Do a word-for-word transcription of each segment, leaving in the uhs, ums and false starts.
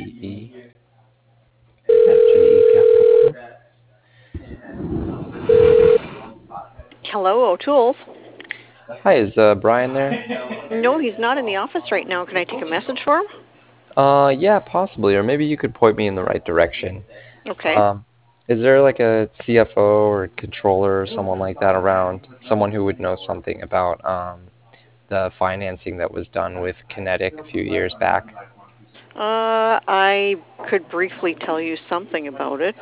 E at J E Capital Corp. Hello, O'Toole's. Hi, is uh, Brian there? No, he's not in the office right now. Can I take a message for him? Uh, yeah, possibly, or maybe you could point me in the right direction. Okay. Um, is there like a C F O or controller or someone like that around? Someone who would know something about um, the financing that was done with Kinetic a few years back? Uh, I could briefly tell you something about it,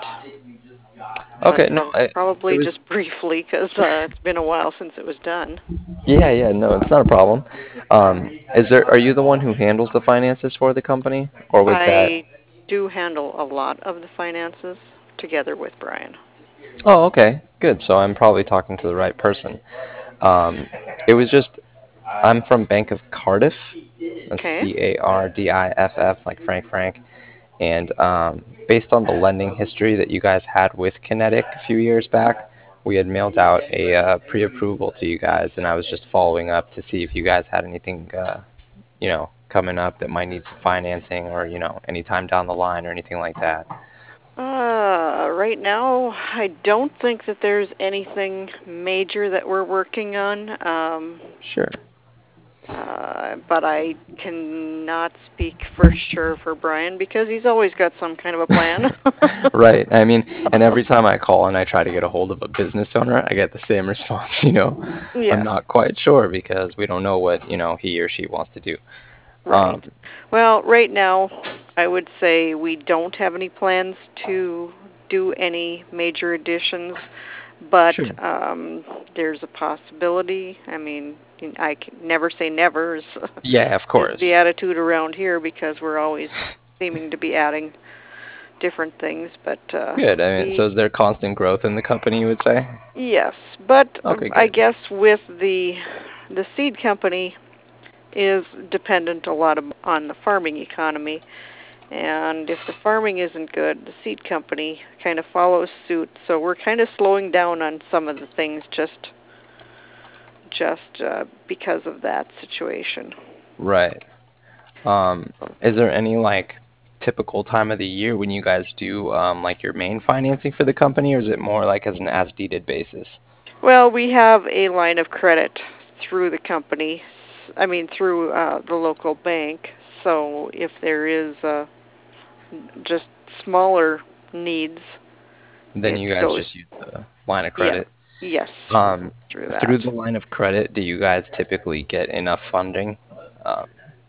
but Okay, no, prob- I, it probably was, just briefly because uh, it's been a while since it was done. yeah, yeah, no, it's not a problem. Um, is there, are you the one who handles the finances for the company, or was that? I do handle a lot of the finances together with Brian. Oh, okay, good. So I'm probably talking to the right person. Um, it was just, I'm from Bank of Cardiff. That's Okay. C A R D I F F, like Frank Frank. And um, based on the lending history that you guys had with Kinetic a few years back, we had mailed out a uh, pre-approval to you guys, and I was just following up to see if you guys had anything, uh, you know, coming up that might need some financing, or you know, any time down the line or anything like that. Uh, right now, I don't think that there's anything major that we're working on. Um, Sure. Uh, but I cannot speak for sure for Brian because he's always got some kind of a plan. Right. I mean, and every time I call and I try to get a hold of a business owner, I get the same response, you know. I'm Yeah, not quite sure because we don't know what, you know, he or she wants to do. right. Um, Well, right now, I would say we don't have any plans to do any major additions, but sure. um, there's a possibility. I mean, I can never say never is, Yeah, of is course. the attitude around here because we're always seeming to be adding different things, but uh, Good. I mean, we so is there constant growth in the company, you would say? yes, but Okay, I good. guess with the the seed company is dependent a lot of, on the farming economy, and if the farming isn't good, the seed company kind of follows suit. So we're kind of slowing down on some of the things just just uh, because of that situation. Right. Um, is there any like typical time of the year when you guys do um like your main financing for the company, or is it more like as an as needed basis? Well, we have a line of credit through the company. I mean, through uh, the local bank. So if there is uh, just smaller needs, Then it you guys goes, just use the line of yeah, credit. yes, Um, through that. through the line of credit, do you guys typically get enough funding? Um,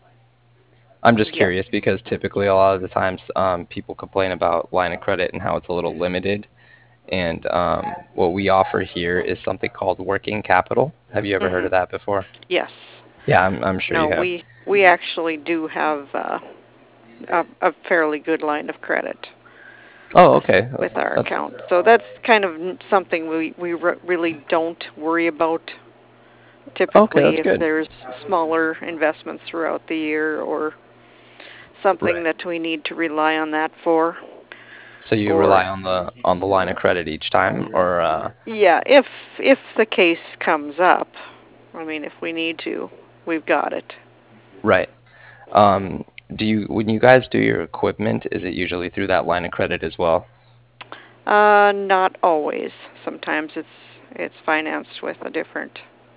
I'm just Yes. curious because typically a lot of the times um, people complain about line of credit and how it's a little limited. And um, what we offer here is something called working capital. Have you ever heard Mhm. of that before? Yes. Yeah, I'm, I'm sure No, you have. we we actually do have uh, a, a fairly good line of credit Oh, with okay. with our That's account. So that's kind of something we we re- really don't worry about okay. typically That's if good. there's smaller investments throughout the year or something Right. that we need to rely on that for. So you Or rely on the on the line of credit each time, or uh, yeah, if if the case comes up, I mean, if we need to, we've got it. right? Um, do you when you guys do your equipment, is it usually through that line of credit as well? Uh, not always. Sometimes it's it's financed with a different.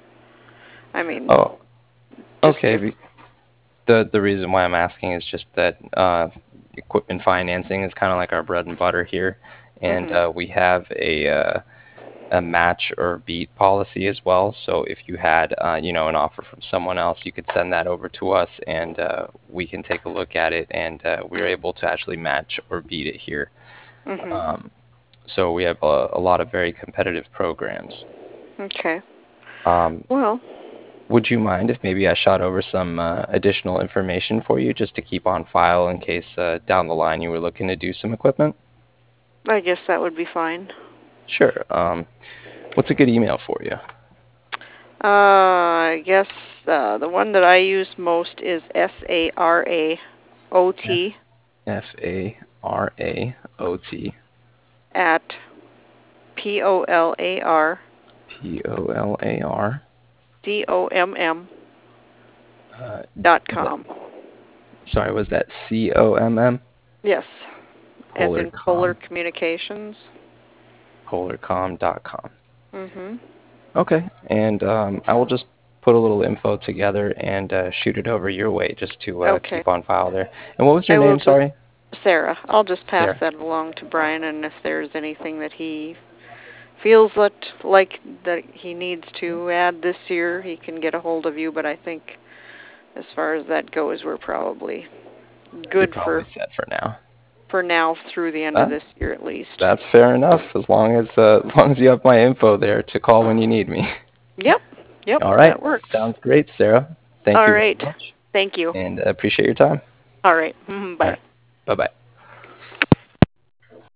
I mean, Oh, just okay. different. be- The the reason why I'm asking is just that uh, equipment financing is kind of like our bread and butter here, and Mhm. uh, we have a uh, a match or beat policy as well. So if you had uh, you know an offer from someone else, you could send that over to us, and uh, we can take a look at it, and uh, we're able to actually match or beat it here. Mhm. Um, so we have a, a lot of very competitive programs. Okay. Um, Well, would you mind if maybe I shot over some uh, additional information for you just to keep on file in case uh, down the line you were looking to do some equipment? I guess that would be fine. Sure. Um, what's a good email for you? Uh, I guess uh, the one that I use most is S A R A O F T F A R A O T at P O L A R P O L A R. D O M M Uh, dot was that, com. sorry, was that C O M M? Yes, as in Polar Polarcom. Communications. Polarcom dot com. Mhm. Okay, and um, I will just put a little info together and uh, shoot it over your way just to uh, Okay. keep on file there. And what was your I will name? just Sorry. Sarah. I'll just pass Sarah. that along to Brian, and if there's anything that he feels that like that he needs to add this year, he can get a hold of you. But I think as far as that goes, we're probably You're good probably for set for now. for now through the end of That, this year at least. that's fair enough. As long as uh, as long as you have my info there to call when you need me. Yep. Yep. All right. That works. Sounds great, Sarah. Thank All you very right. much, Thank you. and uh, appreciate your time. All right. All Bye. right. Bye bye.